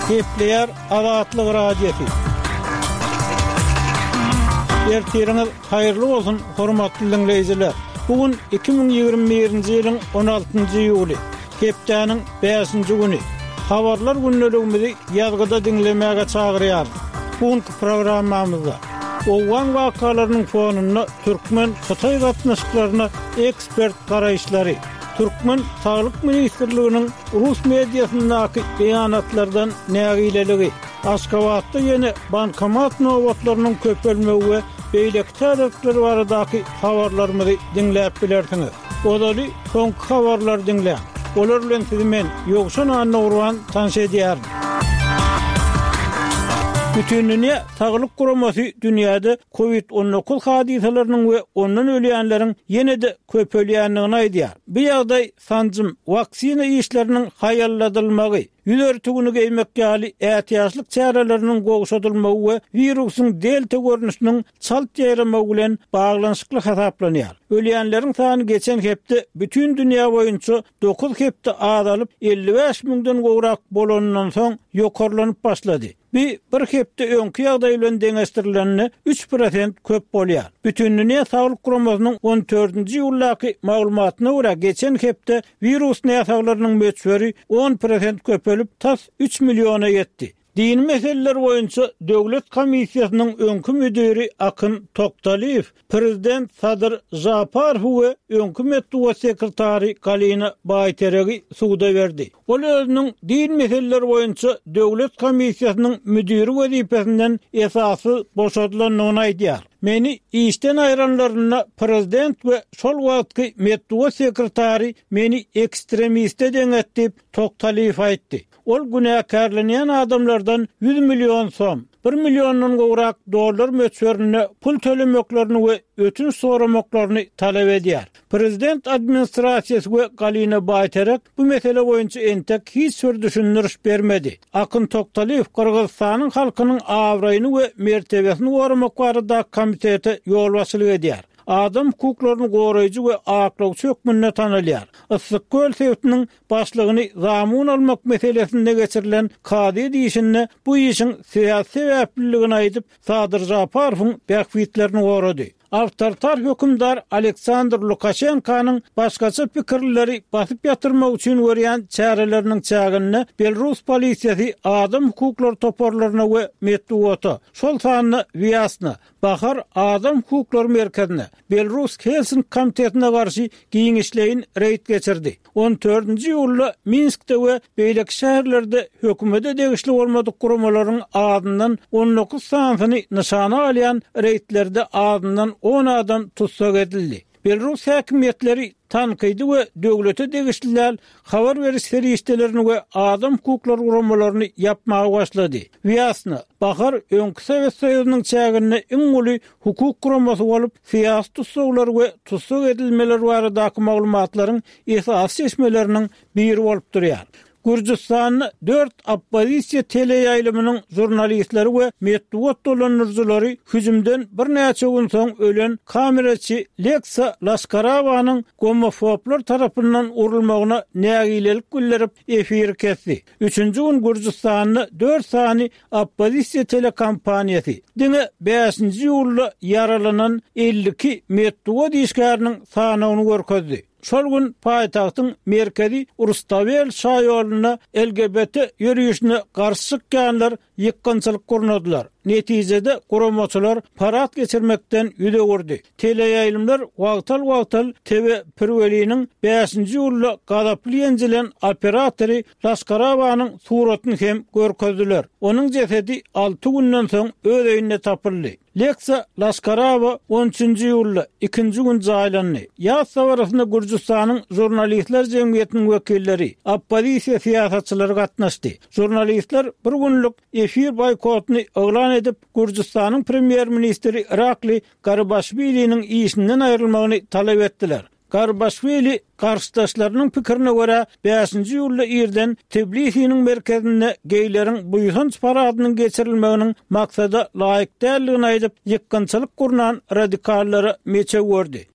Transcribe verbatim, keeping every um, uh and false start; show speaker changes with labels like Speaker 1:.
Speaker 1: Kepler Azatlyk radiosu. Ertiriniz hayırlı olsun hormatly dinleyijiler. Bugün iki bin ýygrimi birinji ýylyň on altynjy ýuly. Hepdeniň beşinji güni. Habarlar günneligimizi ýazgyda dinlemäge çagyrýar. Bugünkü programmamyzda Owan wakalarynyň fonuny türkmen Xitay gatnaşyklaryna ekspert garaýşlary, Türkmen Sağlyk Ministrliginiň Rus mediasyndaky beýanatlardan nägileligi, Aşgabatda ýene bankomat nowatlarynyň köpelmegi we beýlek täzelikleri baradaky habarlarymyzy dinläp bilersiňiz. Odaly soňky habarlar dinlä. Olar bilen sizi men Ýogşan Anurwan tanış edýär. Bütününe Sağlyk Guramasy dünýäde covid on dokuz hadiselerini we ondan ölýänleriň ýene-de köpelýänligini aýdýar. Bu ýagdaý sanjym waksina işleriniň haýalladylmagy, ýüzörtügüni geýmek ýaly ähtiýaçlyk çäreleriniň gowşadylmagy we wirusyň delta görnüşiniň çalt ýayramagy bilen baglanyşykly hasaplanýar. Ölýänleriň sany geçen hepde bütün dünýä boýunça dokuz hepde azalyp elli beş miňden gowrak bolanyndan soň ýokarlanyp başlady. Bir, bir hepde öňkü ýagdaý bilen deňeşdirilenini üç prosent köp bolýar. Bütünlüğüne Sağlyk Guramasynyň on dördünji ýyllaky maglumatyna görä geçen hepde virus näsaglarynyň möçberi on prosent köpelip tas üç milyona ýetdi. Din meseleler boýunça Döwlet Komissiýasynyň öňkü müdiri Akyn Toktaliýew, Prezident Sadyr Japarow we öňkü medeniýet sekretary Galina Baýteregi suwda berdi. Ol özüniň din meseleler boýunça Döwlet Komissiýasynyň müdiri wezipesinden esasy boşadylanlygyny aýdýar. Meni işten aýranlaryna prezident we şol wagtky medeniýet sekretary meni ekstremiste deňetdi, Toktaliýew aýtdy. Ol günäkärlenýän adamlardan yüz milyon soň, bir milyondan gowrak dollar möçberini pul tölemeklerini we ötünç soramoklaryny talap edýär. Prezident administrasiýasy we Galina Baýterek bu mesele boýunça entek hiç sür düşündiriş bermedi. Akyn Toktaliýew Kyrgyzstanyň halkynyň awraýyny we mertebesini goramak barada komitete ýolbaşçylyk edýär. Adam hukuklaryny goraýjy we aklawçy hökmüne tanalýar. Issyk göl sewtiniň başlygyny zamun almak meselesinde geçirilen kady diýişinde bu işin syýasy sebäpligini aýdyp Sadyr Japarowyň bähwitlerini gorady. Awtoritar hökümdar Aleksandr Lukashenkanyň başgaça pikirleri basyp ýatyrmak üçin görýän çäreleriniň çägini Belarus polisiýasy adam hukuklary toparlaryna we medeniýete, şol sanyny Vyasna, Bahar Adam Hukuklary Merkezine, Belarus Helsinki komitetine garşy giňişleýin reýd geçirdi. on dördünji ýylda Minskde we beýlek şäherlerde hökümete degişli bolmadyk guramalaryň adyndan on dokuz sansyny nyşana alýan reýdlerde adyndan on adam tutsak edildi. Belarus häkimetleri tanqidi we döwlete degişliler habar beriş serişdelerini we adam hukuklary guramalaryny ýapmagy başlady. Vyasna, Bahar öňkü Sowet Soýuzynyň çägini iň uly hukuk guramasy bolup, syýasy tutsaklar we tutsak edilmeler baradaky maglumatlaryň esas seçmeleriniň biri bolup durýar. Gürjistanyň dört oppozisiýa teleýaýlymynyň jurnalistleri we medeniýet dolanjyjylary hüjümden bir näçe gün soň ölen kameraçy Leksa Laskarawanyň homofoblar tarapyndan urulmagyna nägilelik bildirip efir kesdi. Üçünji gün Gürjistanyň dört sany oppozisiýa telekompaniýasy diňe beşinji ýylda yaralanan elli iki medeniýet işgäriniň sanawyny görkezdi. Şol gün paýtagtyň merkezi Urustabel şaýolyna L G B T ýürüýüşine garşy çykýanlar ýykkançylyk gurnadylar. Netijede guramaçylar parat geçirmekden ýüze gurdy. Teleýaýlymlar wagtal-wagtal T V Pirweliniň beşinji ýylda gadaply ýenjilen operatory Laskarawanyň suratyny hem görkezdiler. Onuň jesedi alty günden soň öz öýünde tapyldy. Leksa Laskarawa on üçünji ýylda ikinji gün jaýlandy. Ýaz sabarasynda Gürjistanyň jurnalistler jemgyýetiniň wekilleri, oppozisiýa syýasatçylary gatnaşdy. Jurnalistler bir günlük efir boýkotyny eglan edip Gürjistanyň premier ministri Irakli Garbaşviliň işinden aýrylmagyny talap etdiler. Garbaşvili karşıdaşlarının pikirine göre beşinji ýylda irden Tbilisi'nin merkezine geýleriň buýsanç paradynyň geçirilmeginiň maksada laýyk däldigini aýdyp ýykkançylyk gurnan radikallary meçe gördi.